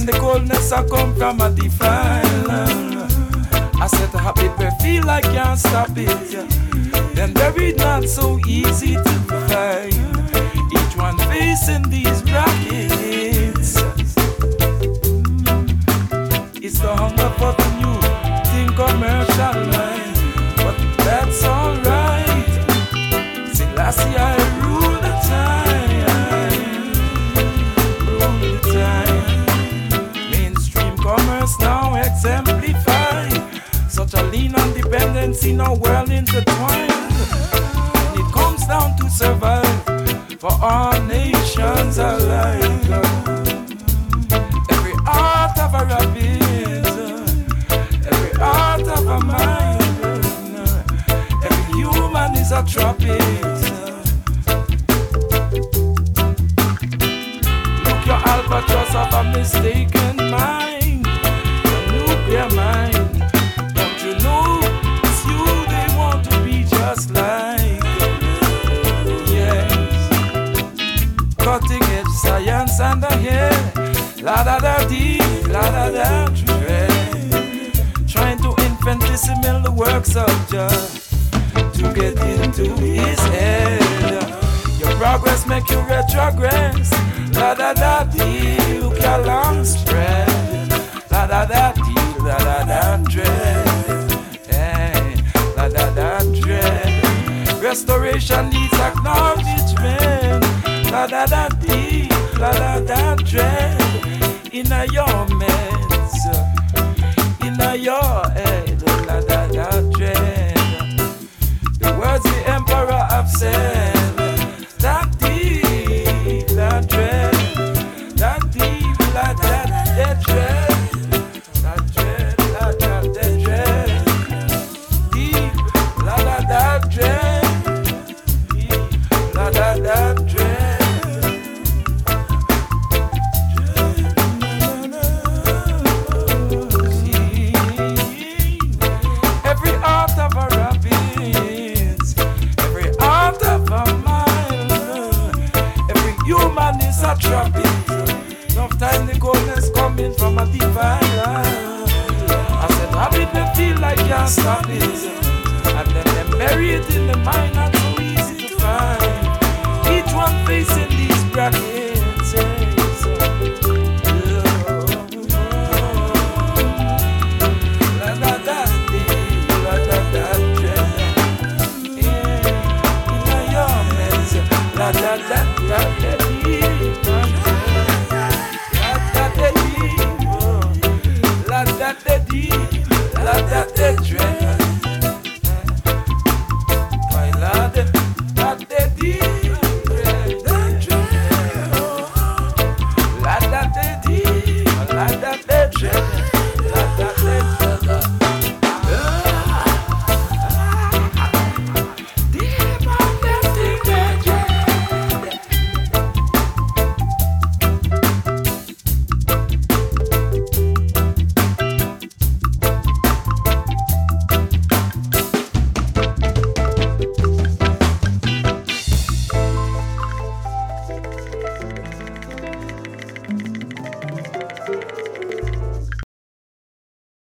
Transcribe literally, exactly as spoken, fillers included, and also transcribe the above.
the coldness I come from a defile. I said a habit where feel like can't stop it. Then there is not so easy to find. Each one facing these brackets. It's the hunger for the new thing commercial line. But that's alright. See, last year I ruled the time. Ruled the time. Mainstream commerce now exemplified. Such a lean on dependency now well intertwined. And it comes down to survive for all nations alike. Every art of a rabbit, every art of a mind, every human is a tropic. Look, your albatross of a mistaken mind, a nuclear mind. Don't you know it's you they want to be just like? Yes, cutting edge science and the hair. La da da dee, la da da dread. Trying to infinitesimal the works of Jah to get into his head. Your progress make you retrogress. La da da dee, look your long spread. La da da dee, la da da dread. Hey, la da da dread. Restoration needs acknowledgement. La da da dee, la da da dread. Inna your meds, inna your head, la da da dread. The words the emperor have said, that deep, that dread, that deep, la da da dread, that dread, la da da dread, deep, la da da dread, deep, la da da dread. Enough time the coldness coming from a divine line. I said habit may feel like can't stop it, and then they bury it in the mind, not so easy to find. Each one facing these brackets. La da da dee, la da da dread. Inna your meds, la da da da da. La da da